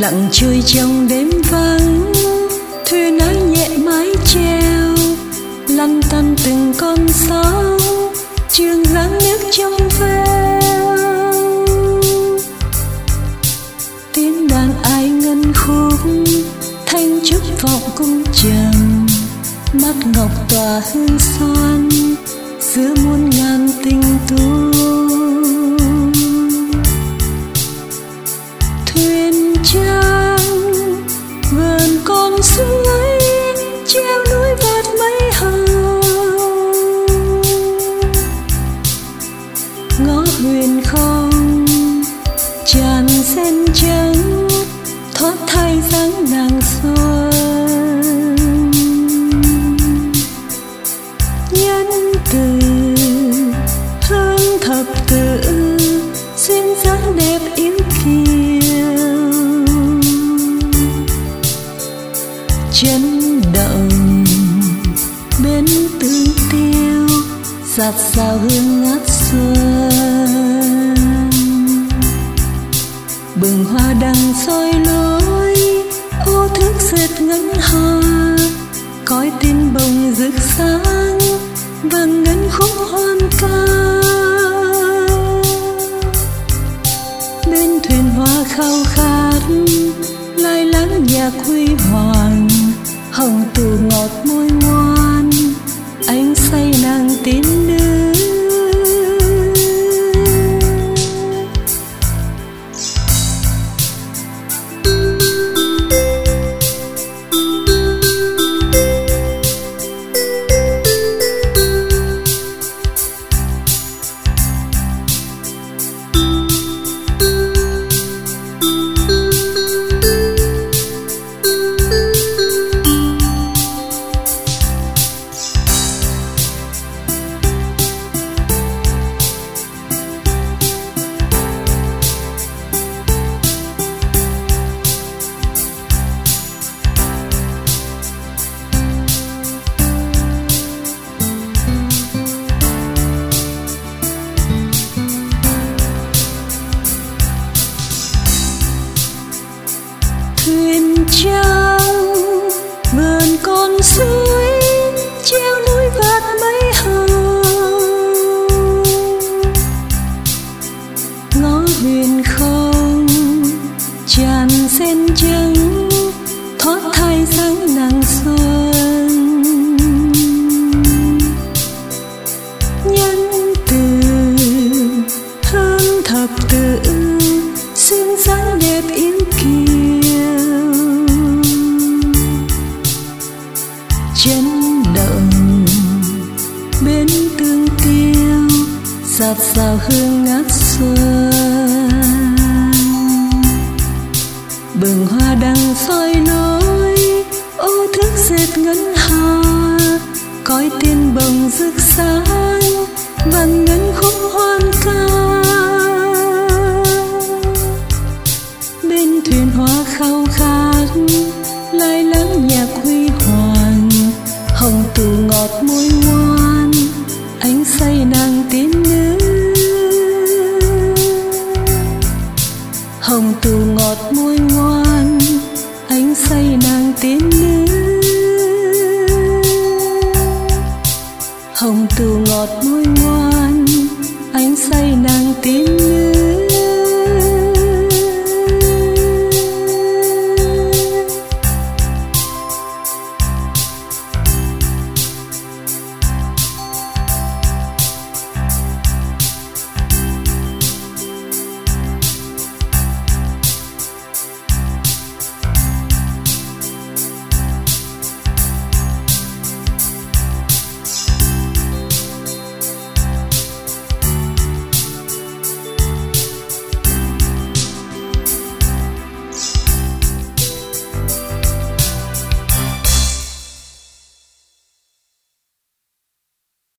lặng trôi trong đêm vắng, thuyền ái nhẹ mái chèo lăn tăn từng con sóng, trường dáng nước trong veo. Tiếng đàn ai ngân khúc thanh trúc vọng cung trầm, mắt ngọc tỏa hương son giữa muôn ngàn tình tu. Thuyền trăng vườn con suối treo núi vạt mấy hồng, ngõ huyền không tràn sen trắng thoát thay dáng nàng xuân. Nhân từ hương thập tự xuyên dáng đẹp yêu kiều, chấn động bên tương tiêu dạt dào hương ngát xuân. Bừng hoa đăng soi lối ô thức dệt ngân hà, cõi tin bồng rực sáng vang ngân khúc hoan ca. Bên thuyền hoa khao khát lai láng nhạc huy hoàng, hồng tù ngọt môi ngoan anh say nàng tín nữ. Thuyền trăng vườn con suối treo núi vạt mấy hồng, ngõ huyền không tràn sen trắng thoát thay dáng nàng xuân. Nhân từ hương thập tự xuyên dáng đẹp yêu kiều, chấn động bên tương tiêu dạt dào hương ngát xuân. Bừng hoa đăng soi lối ô thức dệt ngân hà, cõi tiên bồng rực sáng vang ngân khúc hoan ca. Bên thuyền hoa khao khát lai láng nhạc huy hoàng, hồng tù ngọt môi